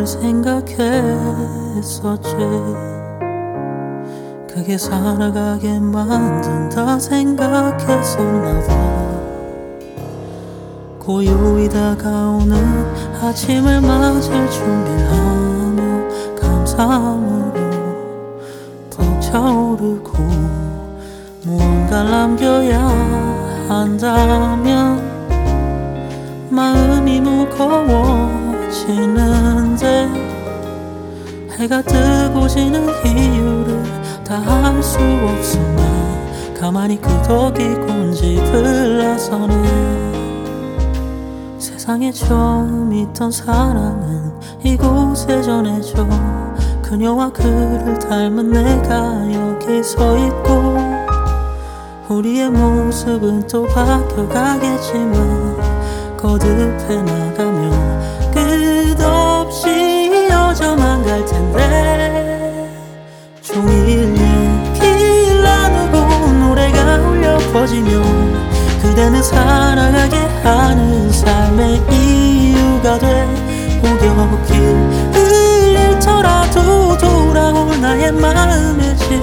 의미를 생각했었지. 그게 살아가게 만든다 생각했었나봐. 고요히 다가오는 아침을 맞을 준비를 하며 감사함으로 벅차오르고 무언가를 남겨야 한다면 마음이 무거워지는데 해가 뜨고 지는 이유를 다 알 수 없으나 가만히 그 덕이 곤집을 나서네. 세상에 처음 있던 사랑은 이곳에 전해져 그녀와 그를 닮은 내가 여기 서 있고 우리의 모습은 또 바뀌어가겠지만 거듭해 나가면 끝없이 이어져만 갈 텐데 종일 얘기를 나누고 노래가 울려 퍼지면 그대는 살아가게 하는 삶의 이유가 돼. 혹여 길 잃더라도 돌아올 나의 마음의 집.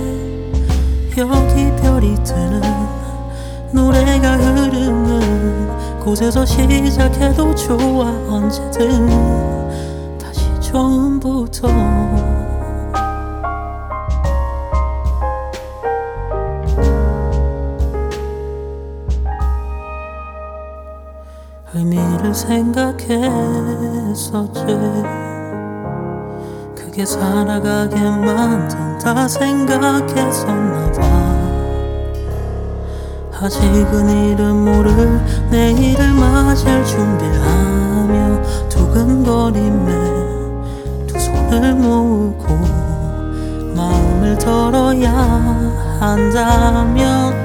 여기 별이 뜨는 노래가 흐르는 곳에서 시작해도 좋아. 언제든 다시 처음부터. 의미를 생각했었지. 그게 살아가게 만든다 생각했었나봐. 아직은 이름 모를 내일을 맞을 준비하며 두근거림에 두 손을 모으고 마음을 덜어야 한다면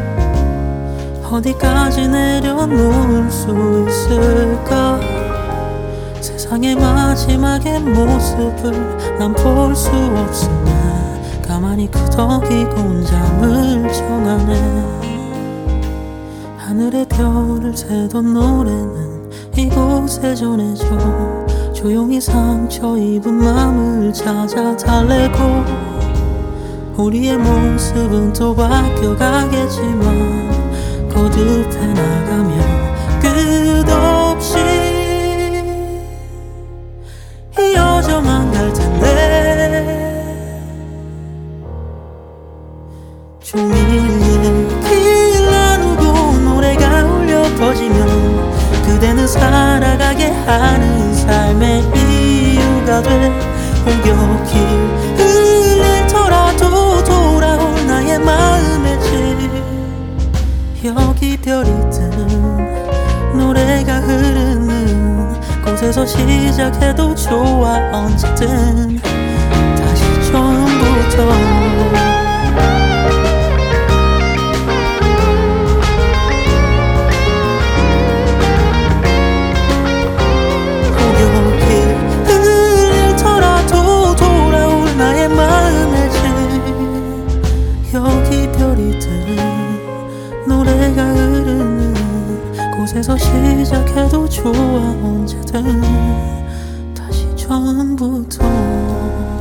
어디까지 내려놓을 수 있을까. 세상의 마지막의 모습을 난 볼 수 없으나 가만히 그덕이고 잠을 청하네. 하늘의 별을 세던 노래는 이곳에 전해져 조용히 상처 입은 마음을 찾아 달래고 우리의 모습은 또 바뀌어가겠지만 거듭해 나가면 끝없이 이어져만 갈 텐데 종일 얘기를 나누고 노래가 울려 퍼지면 그대는 살아가게 하는 삶의 이유가 돼. 혹여 길을 잃더라도 돌아올 나의 마음의 집. 여기 별이 뜨는 노래가 흐르는 곳에서 시작해도 좋아. 언제든 다시 처음부터. 여기 별이 뜨는 노래가 흐르는 곳에서 시작해도 좋아. 언제든 다시 처음부터.